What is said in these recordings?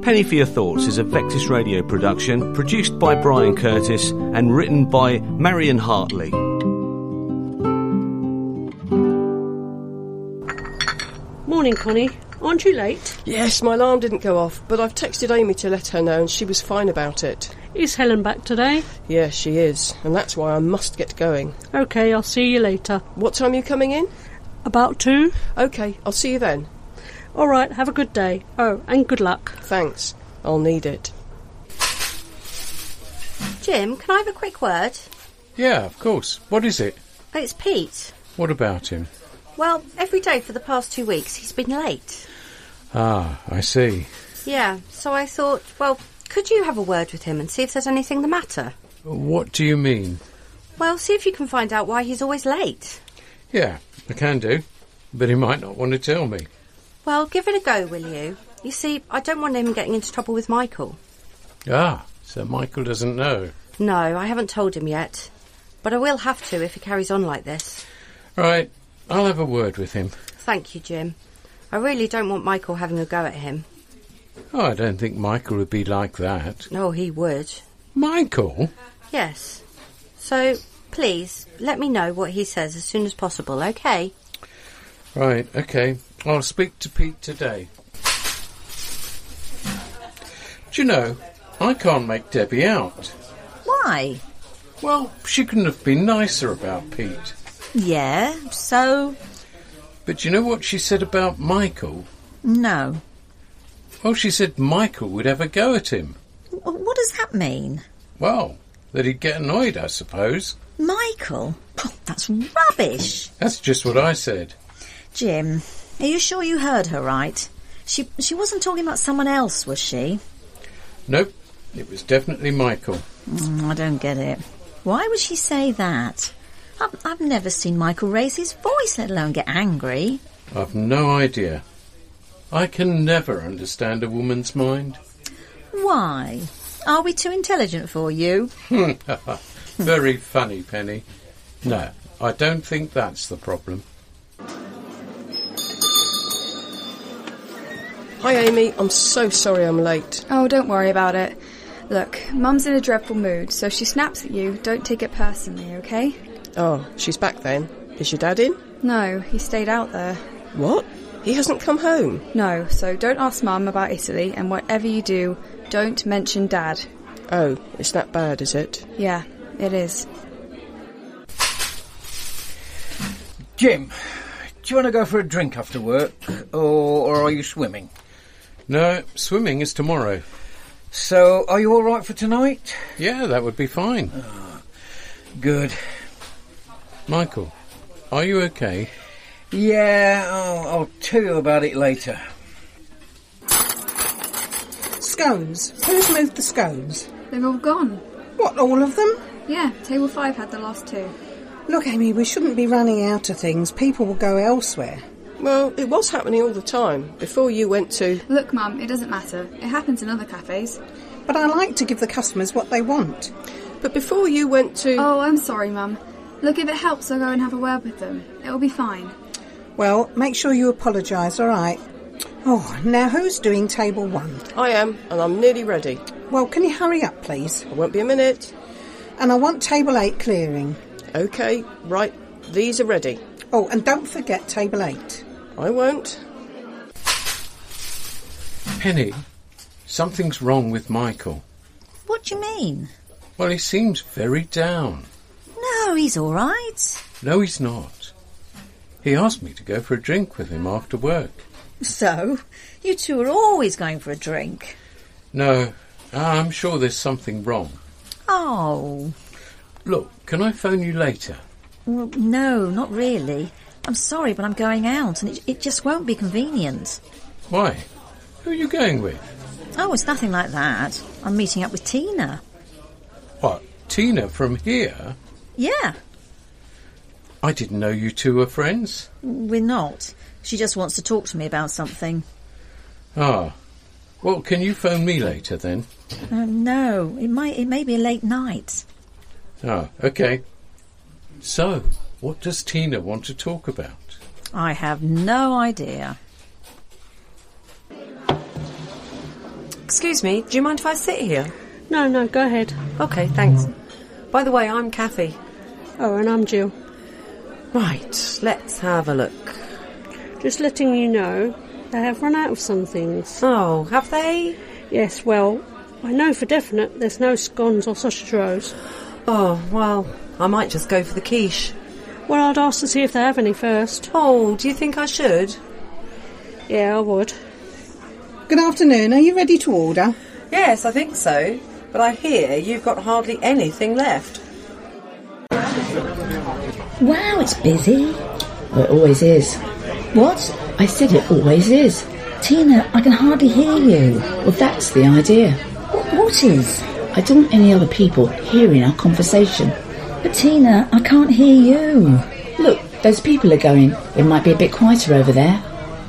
Penny for Your Thoughts is a Vectis Radio production, produced by Brian Curtis and written by Marion Hartley. Morning, Connie. Aren't you late? Yes, my alarm didn't go off, but I've texted Amy to let her know and she was fine about it. Is Helen back today? Yes, she is, and that's why I must get going. OK, I'll see you later. What time are you coming in? About 2. OK, I'll see you then. All right, have a good day. Oh, and good luck. Thanks. I'll need it. Jim, can I have a quick word? Yeah, of course. What is it? Oh, it's Pete. What about him? Well, every day for the past 2 weeks he's been late. Ah, I see. Yeah, so I thought, well, could you have a word with him and see if there's anything the matter? What do you mean? Well, see if you can find out why he's always late. Yeah, I can do. But he might not want to tell me. Well, give it a go, will you? You see, I don't want him getting into trouble with Michael. Ah, so Michael doesn't know. No, I haven't told him yet. But I will have to if he carries on like this. Right, I'll have a word with him. Thank you, Jim. I really don't want Michael having a go at him. Oh, I don't think Michael would be like that. No, he would. Michael? Yes. So, please, let me know what he says as soon as possible, OK? Right, OK. I'll speak to Pete today. Do you know, I can't make Debbie out. Why? Well, she couldn't have been nicer about Pete. Yeah, so? But you know what she said about Michael? No. Well, she said Michael would have a go at him. What does that mean? Well, that he'd get annoyed, I suppose. Michael? Oh, that's rubbish. That's just what I said. Jim, are you sure you heard her right? She wasn't talking about someone else, was she? Nope, it was definitely Michael. I don't get it. Why would she say that? I've never seen Michael raise his voice, let alone get angry. I've no idea. I can never understand a woman's mind. Why? Are we too intelligent for you? Very funny, Penny. No, I don't think that's the problem. Hi, Amy. I'm so sorry I'm late. Oh, don't worry about it. Look, Mum's in a dreadful mood, so if she snaps at you, don't take it personally, OK? Oh, she's back then. Is your dad in? No, he stayed out there. What? He hasn't come home? No, so don't ask Mum about Italy, and whatever you do, don't mention Dad. Oh, it's that bad, is it? Yeah, it is. Jim, do you want to go for a drink after work, or are you swimming? No, swimming is tomorrow. So, are you all right for tonight? Yeah, that would be fine. Oh, good. Michael, are you okay? Yeah, I'll tell you about it later. Scones. Who's moved the scones? They've all gone. What, all of them? Yeah, table 5 had the last 2. Look, Amy, we shouldn't be running out of things. People will go elsewhere. Well, it was happening all the time, before you went to... Look, Mum, it doesn't matter. It happens in other cafes. But I like to give the customers what they want. But before you went to... Oh, I'm sorry, Mum. Look, if it helps, I'll go and have a word with them. It'll be fine. Well, make sure you apologise, all right? Oh, now who's doing table 1? I am, and I'm nearly ready. Well, can you hurry up, please? I won't be a minute. And I want table 8 clearing. OK, right. These are ready. Oh, and don't forget table 8. I won't. Penny, something's wrong with Michael. What do you mean? Well, he seems very down. No, he's all right. No, he's not. He asked me to go for a drink with him after work. So, you two are always going for a drink? No, I'm sure there's something wrong. Oh. Look, can I phone you later? Well, no, not really. I'm sorry, but I'm going out, and it just won't be convenient. Why? Who are you going with? Oh, it's nothing like that. I'm meeting up with Tina. What, Tina from here? Yeah. I didn't know you two were friends. We're not. She just wants to talk to me about something. Ah. Well, can you phone me later, then? No, it may be a late night. Ah, OK. So, what does Tina want to talk about? I have no idea. Excuse me, do you mind if I sit here? No, go ahead. OK, thanks. By the way, I'm Kathy. Oh, and I'm Jill. Right, let's have a look. Just letting you know, they have run out of some things. Oh, have they? Yes, well, I know for definite there's no scones or sausage rolls. Oh, well, I might just go for the quiche. Well, I'd ask to see if they have any first. Oh, do you think I should? Yeah, I would. Good afternoon. Are you ready to order? Yes, I think so. But I hear you've got hardly anything left. Wow, it's busy. Well, it always is. What? I said it always is. Tina, I can hardly hear you. Well, that's the idea. What is? I don't want any other people hearing our conversation. But Tina, I can't hear you. Look, those people are going. It might be a bit quieter over there.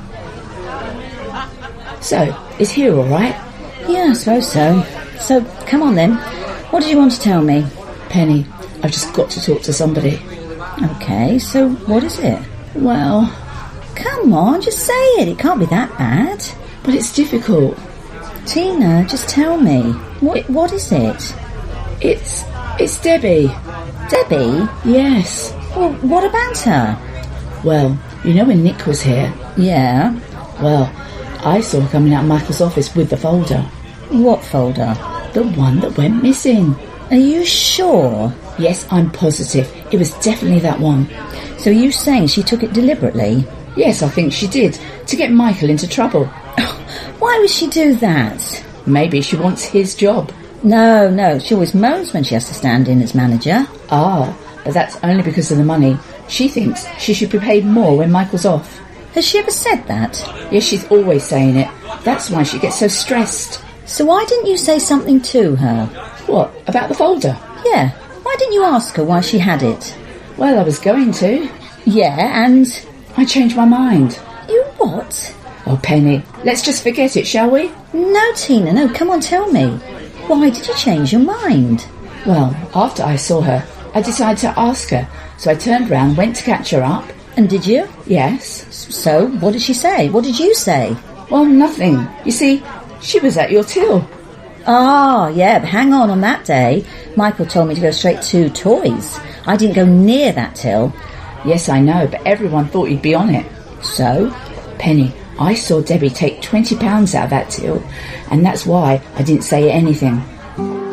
So, is here all right? Yeah, I suppose so. So, come on then. What did you want to tell me? Penny, I've just got to talk to somebody. OK, so what is it? Well... Come on, just say it. It can't be that bad. But it's difficult. Tina, just tell me. What is it? It's Debbie. Debbie? Yes. Well, what about her? Well, you know when Nick was here? Yeah. Well, I saw her coming out of Michael's office with the folder. What folder? The one that went missing. Are you sure? Yes, I'm positive. It was definitely that one. So are you saying she took it deliberately? Yes, I think she did, to get Michael into trouble. Why would she do that? Maybe she wants his job. No, she always moans when she has to stand in as manager. Ah, but that's only because of the money. She thinks she should be paid more when Michael's off. Has she ever said that? Yes, she's always saying it. That's why she gets so stressed. So why didn't you say something to her? What, about the folder? Yeah, why didn't you ask her why she had it? Well, I was going to. Yeah, and... I changed my mind. You what? Oh, Penny, let's just forget it, shall we? No, Tina, no, come on, tell me. Why did you change your mind? Well, after I saw her, I decided to ask her. So I turned round, went to catch her up. And did you? Yes. So, what did she say? What did you say? Well, nothing. You see, she was at your till. Ah, yeah, but hang on that day, Michael told me to go straight to toys. I didn't go near that till. Yes, I know, but everyone thought you'd be on it. So? Penny, I saw Debbie take £20 out of that till, and that's why I didn't say anything.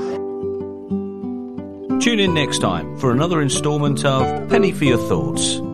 Tune in next time for another instalment of Penny for Your Thoughts.